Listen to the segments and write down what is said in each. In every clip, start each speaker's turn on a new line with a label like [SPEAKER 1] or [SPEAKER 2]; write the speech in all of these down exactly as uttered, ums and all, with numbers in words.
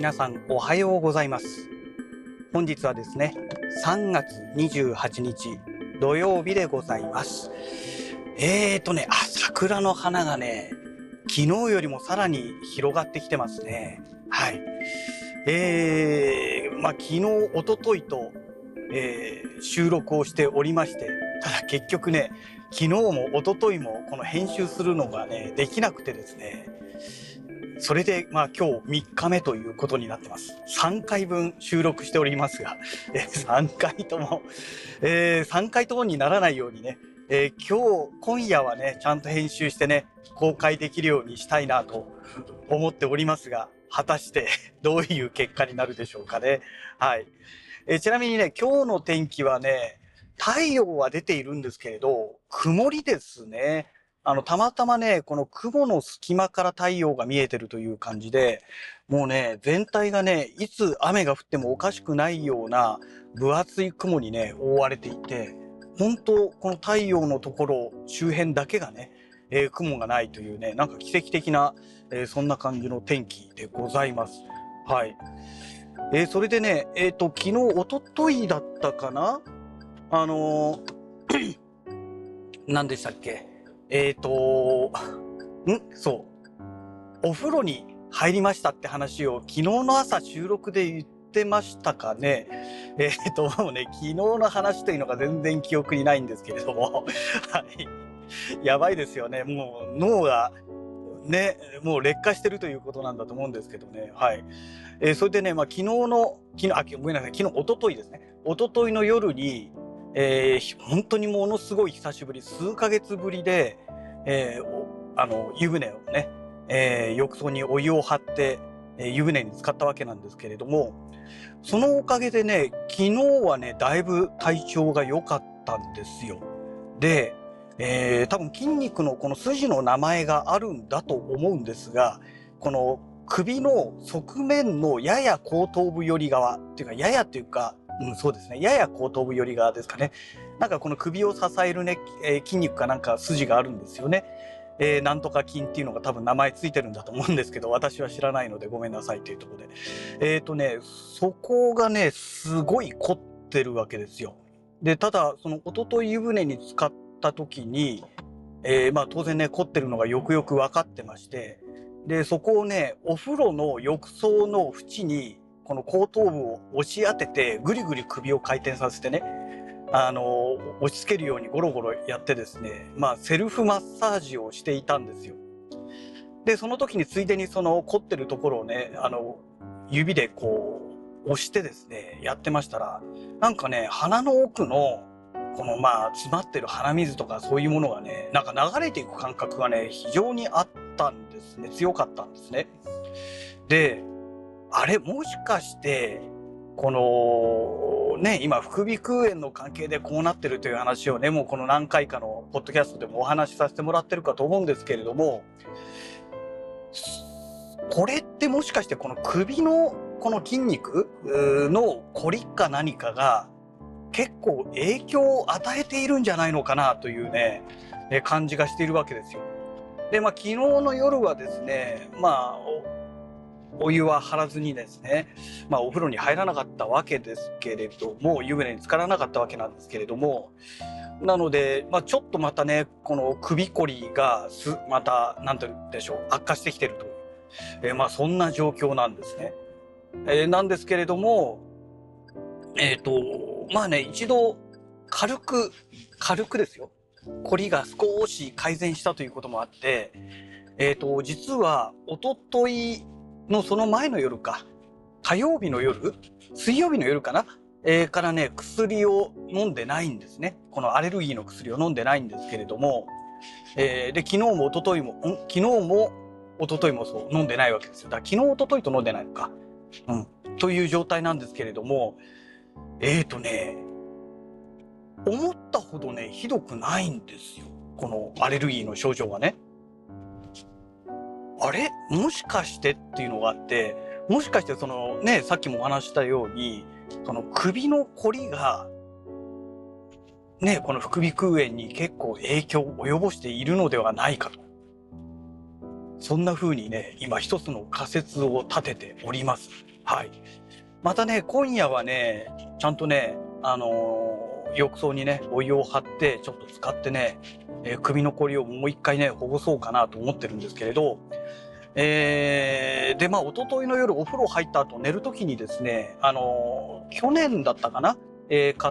[SPEAKER 1] 皆さんおはようございます。本日はですね、さんがつにじゅうはちにち土曜日でございます。えーとね、あ、桜の花がね、昨日よりもさらに広がってきてますね。はい。えー、まあ昨日、一昨日と、えー収録をしておりまして、ただ結局ね、昨日も一昨日もこの編集するのがね、できなくてですね、それで、まあ今日みっかめということになってます。さんかいぶん収録しておりますが、えさんかいとも、えー、さんかいともにならないようにね、えー今日、今夜はね、ちゃんと編集してね、公開できるようにしたいなと思っておりますが、果たしてどういう結果になるでしょうかね。はい。えーちなみにね、今日の天気はね、太陽は出ているんですけれど、曇りですね。あの、たまたまね、この雲の隙間から太陽が見えてるという感じで、もうね、全体がね、いつ雨が降ってもおかしくないような分厚い雲にね、覆われていて、本当この太陽のところ周辺だけがね、えー雲がないというね、なんか奇跡的な、えーそんな感じの天気でございます。はい。えーそれでね、えっと、昨日、一昨日だったかなあのー何でしたっけえっと、んそう。お風呂に入りましたって話を昨日の朝収録で言ってましたかね。えっと、もうね、昨日の話というのが全然記憶にないんですけれども。はい。やばいですよね。もう脳が、ね、もう劣化してるということなんだと思うんですけどね。はい。えーそれでね、まあ、昨日の、昨日、あ、ごめんなさい、昨日、一昨日ですね。一昨日の夜に、えーひ本当にものすごい久しぶり、数ヶ月ぶりで、えーおあの、湯船をね、えー浴槽にお湯を張って、えー湯船に浸かったわけなんですけれども、そのおかげでね、昨日はね、だいぶ体調が良かったんですよ。で、えー多分筋肉のこの筋の名前があるんだと思うんですが、この首の側面のやや後頭部寄り側っていうか、ややっていうか、うん、そうですね。やや後頭部寄り側ですかね。なんかこの首を支えるね、えー筋肉かなんか筋があるんですよね。えーなんとか筋っていうのが多分名前ついてるんだと思うんですけど、私は知らないのでごめんなさいというところで。えっとね、そこがね、すごい凝ってるわけですよ。で、ただ、その一昨日湯船に浸かった時に、えーまあ当然ね、凝ってるのがよくよく分かってまして、で、そこをね、お風呂の浴槽の縁に、この後頭部を押し当てて、ぐりぐり首を回転させてね、あの、押し付けるようにゴロゴロやってですね、まあセルフマッサージをしていたんですよ。で、その時についでにその凝ってるところをね、あの、指でこう、押してですね、やってましたら、なんかね、鼻の奥の、このまあ、詰まってる鼻水とかそういうものがね、なんか流れていく感覚がね、非常にあったんですね。強かったんですね。で、あれ、もしかして、この、ね、今、副鼻腔炎の関係でこうなってるという話をね、もうこの何回かのポッドキャストでもお話しさせてもらってるかと思うんですけれども、これってもしかしてこの首のこの筋肉うーのこりか何かが結構影響を与えているんじゃないのかなというね、え感じがしているわけですよ。で、まあ昨日の夜はですね、まあお、お湯は張らずにですね、まあお風呂に入らなかったわけですけれども、湯船に浸からなかったわけなんですけれども、なので、まあちょっとまたね、この首こりがす、また、なんて言うんでしょう、悪化してきてると。えーまあそんな状況なんですね。えーなんですけれども、えっと、まあね、一度軽く、軽くですよ。凝りが少し改善したということもあって、えっと、実は、一昨日のその前の夜か、火曜日の夜水曜日の夜かなえーからね、薬を飲んでないんですね。このアレルギーの薬を飲んでないんですけれども、えーで、昨日も一昨日も、ん昨日も一昨日もそう飲んでないわけですよ。だから昨日一昨日と飲んでないのか。うん。という状態なんですけれども、えーとね、思ったほどね、ひどくないんですよ。このアレルギーの症状がね。あれもしかしてっていうのがあって、もしかしてそのね、さっきもお話ししたように、その首のこりが、ね、この副鼻腔炎に結構影響を及ぼしているのではないかと。そんな風にね、今一つの仮説を立てております。 はい。またね、今夜はね、ちゃんとね、あのー浴槽にね、お湯を張って、ちょっと使ってね、えー首のこりをもう一回ね、ほぐそうかなと思ってるんですけれど、えーで、まあ、一昨日の夜お風呂入った後寝る時にですね、あのー去年だったかな、えー買った、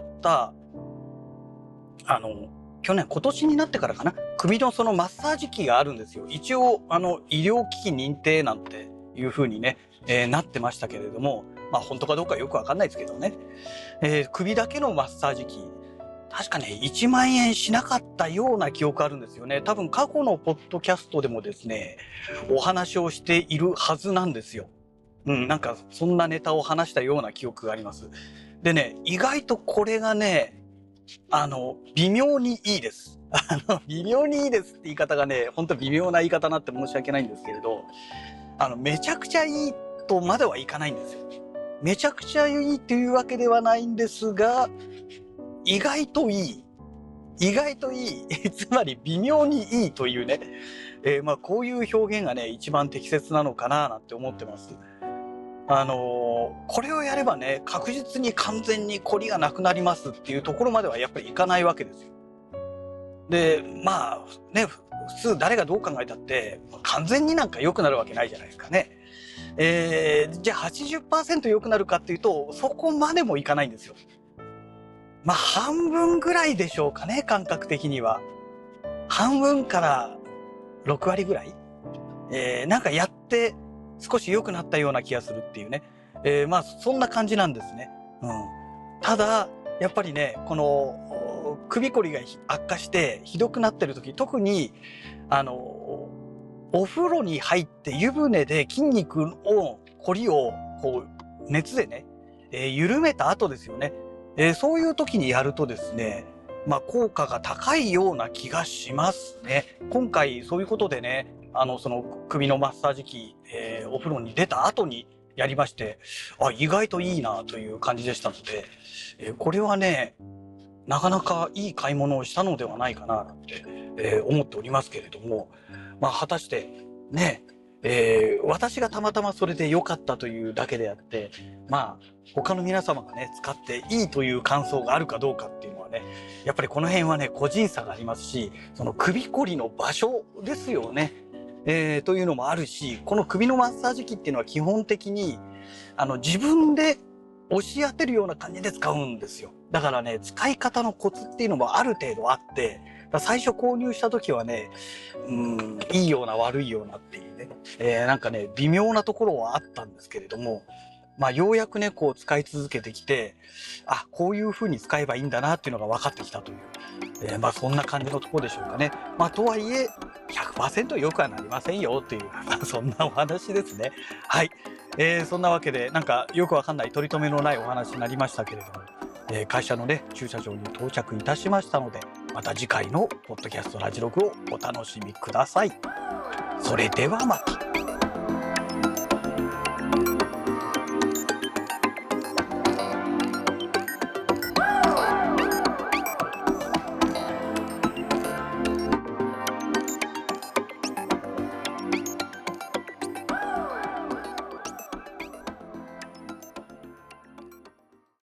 [SPEAKER 1] あの、去年、今年になってからかな、首のそのマッサージ機があるんですよ。一応、あの、医療機器認定なんていう風にね、えーなってましたけれども、まあ本当かどうかよくわかんないですけどね。えー首だけのマッサージ機、確かね、いちまん円しなかったような記憶あるんですよね。多分過去のポッドキャストでもですね、お話をしているはずなんですよ。うん、なんかそんなネタを話したような記憶があります。でね、意外とこれがね、あの、微妙にいいです。あの、微妙にいいですって言い方がね、ほんと微妙な言い方になって申し訳ないんですけれど、あの、めちゃくちゃいいとまではいかないんですよ。めちゃくちゃいいっていうわけではないんですが、意外といい。意外といい。つまり微妙にいいというね。えーまあ、こういう表現がね、一番適切なのかななんて思ってます。あのーこれをやればね、確実に完全にコリがなくなりますっていうところまではやっぱりいかないわけですよ。で、まあ、ね、普通誰がどう考えたって、完全になんか良くなるわけないじゃないですかね。えーじゃあはちじゅっパーセント良くなるかっていうと、そこまでもいかないんですよ。まあ、半分ぐらいでしょうかね、感覚的には。半分からろく割ぐらい、えーなんかやって少し良くなったような気がするっていうね。えーまあ、そんな感じなんですね。うん。ただ、やっぱりね、この、お首こりがひ悪化してひどくなってる時、特に、あの、お風呂に入って湯船で筋肉を、こりを、こう、熱でね、えー緩めた後ですよね。えーそういう時にやるとですね、まあ、効果が高いような気がしますね。今回そういうことでね、あの、その首のマッサージ機、えーお風呂に出た後にやりまして、あ、意外といいなという感じでしたので、えーこれはね、なかなかいい買い物をしたのではないかななんて、えー思っておりますけれども、まあ、果たしてね、えー私がたまたまそれで良かったというだけであって、まあ、他の皆様がね、使っていいという感想があるかどうかっていうのはね、やっぱりこの辺はね、個人差がありますし、その首こりの場所ですよね。えーというのもあるし、この首のマッサージ機っていうのは基本的に、あの、自分で押し当てるような感じで使うんですよ。だからね、使い方のコツっていうのもある程度あって、だ最初購入した時はね、うん、いいような悪いようなっていうね、えーなんかね、微妙なところはあったんですけれども、まあ、ようやくね、こう使い続けてきて、あ、こういう風に使えばいいんだなっていうのが分かってきたという、えーまあ、そんな感じのところでしょうかね。まあ、とはいえ、ひゃくパーセント良くはなりませんよっていう、まあ、そんなお話ですね。はい。えーそんなわけで、なんかよくわかんない取り留めのないお話になりましたけれども、えー会社のね、駐車場に到着いたしましたので、また次回のポッドキャストラジログをお楽しみください。それではまた。